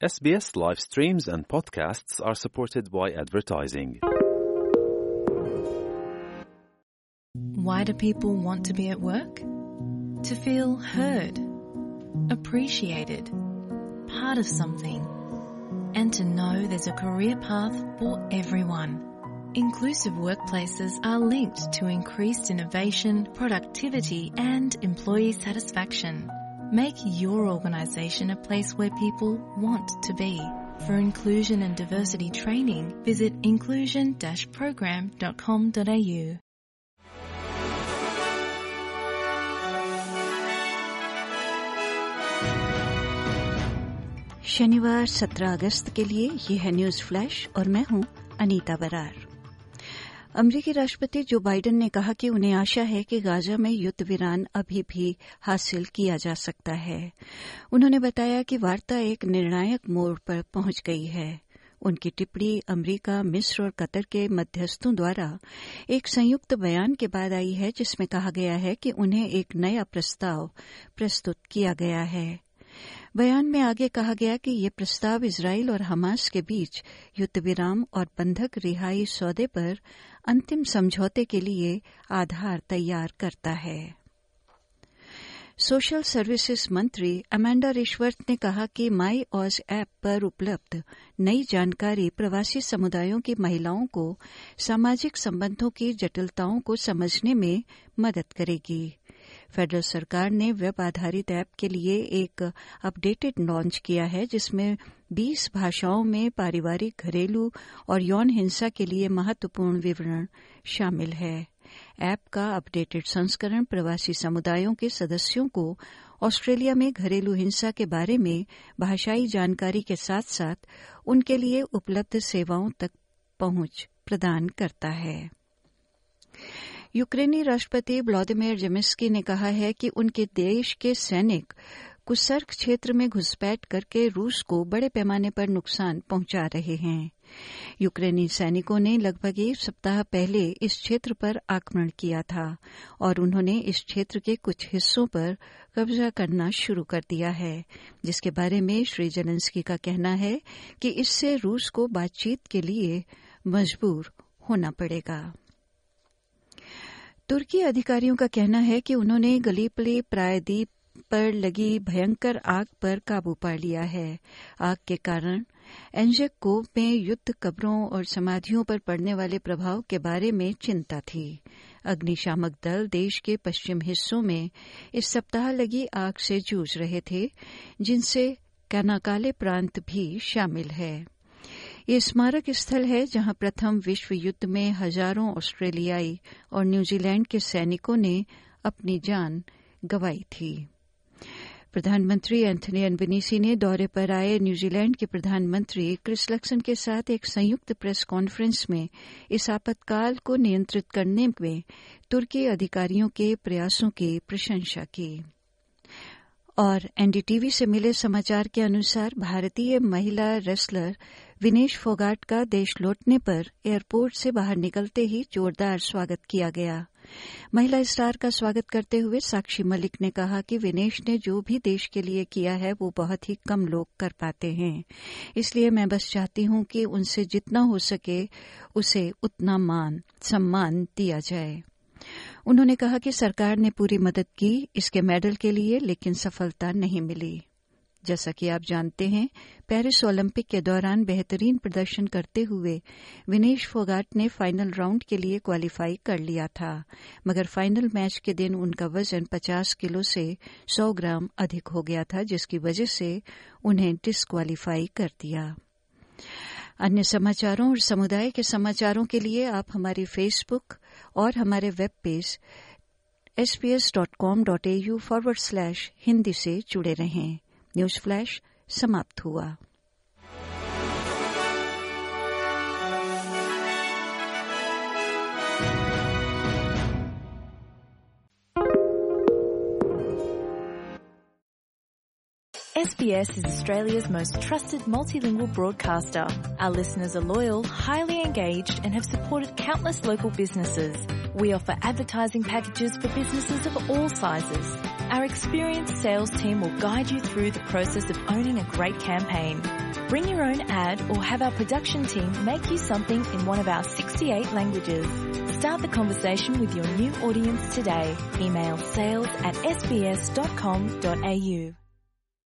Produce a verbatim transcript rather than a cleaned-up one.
S B S live streams and podcasts are supported by advertising. Why do people want to be at work? To feel heard, appreciated, part of something, and to know there's a career path for everyone. Inclusive workplaces are linked to increased innovation, productivity, and employee satisfaction. Make your organisation a place where people want to be. For inclusion and diversity training, visit inclusion dash program dot com dot a u. शनिवार सत्रह अगस्त के लिए ये है news flash और मैं हूं अनीता बरार। अमेरिकी राष्ट्रपति जो बाइडेन ने कहा कि उन्हें आशा है कि गाजा में युद्ध विराम अभी भी हासिल किया जा सकता है। उन्होंने बताया कि वार्ता एक निर्णायक मोड़ पर पहुंच गई है। उनकी टिप्पणी अमेरिका, मिस्र और कतर के मध्यस्थों द्वारा एक संयुक्त बयान के बाद आई है, जिसमें कहा गया है कि उन्हें एक नया प्रस्ताव प्रस्तुत किया गया है। बयान में आगे कहा गया कि ये प्रस्ताव इजराइल और हमास के बीच युद्ध विराम और बंधक रिहाई सौदे पर अंतिम समझौते के लिए आधार तैयार करता है। सोशल सर्विसेज मंत्री अमेंडा रिश्वर्थ ने कहा कि माई ऑज ऐप पर उपलब्ध नई जानकारी प्रवासी समुदायों की महिलाओं को सामाजिक संबंधों की जटिलताओं को समझने में मदद करेगी। फेडरल सरकार ने वेब आधारित ऐप के लिए एक अपडेटेड लॉन्च किया है, जिसमें बीस भाषाओं में पारिवारिक, घरेलू और यौन हिंसा के लिए महत्वपूर्ण विवरण शामिल है। ऐप का अपडेटेड संस्करण प्रवासी समुदायों के सदस्यों को ऑस्ट्रेलिया में घरेलू हिंसा के बारे में भाषाई जानकारी के साथ साथ उनके लिए उपलब्ध सेवाओं तक पहुंच प्रदान करता है। यूक्रेनी राष्ट्रपति व्लादिमीर ज़ेलेंस्की ने कहा है कि उनके देश के सैनिक कुसर्क क्षेत्र में घुसपैठ करके रूस को बड़े पैमाने पर नुकसान पहुंचा रहे हैं। यूक्रेनी सैनिकों ने लगभग एक सप्ताह पहले इस क्षेत्र पर आक्रमण किया था और उन्होंने इस क्षेत्र के कुछ हिस्सों पर कब्जा करना शुरू कर दिया है, जिसके बारे में श्री ज़ेलेंस्की का कहना है कि इससे रूस को बातचीत के लिए मजबूर होना पड़ेगा। तुर्की अधिकारियों का कहना है कि उन्होंने गलीपली प्रायद्वीप पर लगी भयंकर आग पर काबू पा लिया है। आग के कारण एंजेकोव में युद्ध कब्रों और समाधियों पर पड़ने वाले प्रभाव के बारे में चिंता थी। अग्निशामक दल देश के पश्चिम हिस्सों में इस सप्ताह लगी आग से जूझ रहे थे, जिनसे कनाकाले प्रांत भी शामिल है। ये स्मारक स्थल है जहां प्रथम विश्व युद्ध में हजारों ऑस्ट्रेलियाई और न्यूजीलैंड के सैनिकों ने अपनी जान गंवाई थी। प्रधानमंत्री एंथनी अल्बनीज़ी ने दौरे पर आए न्यूजीलैंड के प्रधानमंत्री क्रिस लक्सन के साथ एक संयुक्त प्रेस कॉन्फ्रेंस में इस आपातकाल को नियंत्रित करने में तुर्की अधिकारियों के प्रयासों की प्रशंसा की। और एनडीटीवी से मिले समाचार के अनुसार भारतीय महिला रेसलर विनेश फोगाट का देश लौटने पर एयरपोर्ट से बाहर निकलते ही जोरदार स्वागत किया गया। महिला स्टार का स्वागत करते हुए साक्षी मलिक ने कहा कि विनेश ने जो भी देश के लिए किया है वो बहुत ही कम लोग कर पाते हैं, इसलिए मैं बस चाहती हूं कि उनसे जितना हो सके उसे उतना मान सम्मान दिया जाए। उन्होंने कहा कि सरकार ने पूरी मदद की इसके मेडल के लिए, लेकिन सफलता नहीं मिली। जैसा कि आप जानते हैं, पेरिस ओलंपिक के दौरान बेहतरीन प्रदर्शन करते हुए विनेश फोगाट ने फाइनल राउंड के लिए क्वालिफाई कर लिया था, मगर फाइनल मैच के दिन उनका वजन पचास किलो से सौ ग्राम अधिक हो गया था, जिसकी वजह से उन्हें डिस्क्वालीफाई कर दिया। अन्य समाचारों और समुदाय के समाचारों के लिए आप हमारी फेसबुक और हमारे web page S B S dot com dot A U forward slash Hindi से जुड़े रहें। न्यूज फ्लैश समाप्त हुआ। S B S is Australia's most trusted multilingual broadcaster. Our listeners are loyal, highly engaged and have supported countless local businesses. We offer advertising packages for businesses of all sizes. Our experienced sales team will guide you through the process of owning a great campaign. Bring your own ad or have our production team make you something in one of our sixty-eight languages. Start the conversation with your new audience today. Email sales at s b s dot com dot a u.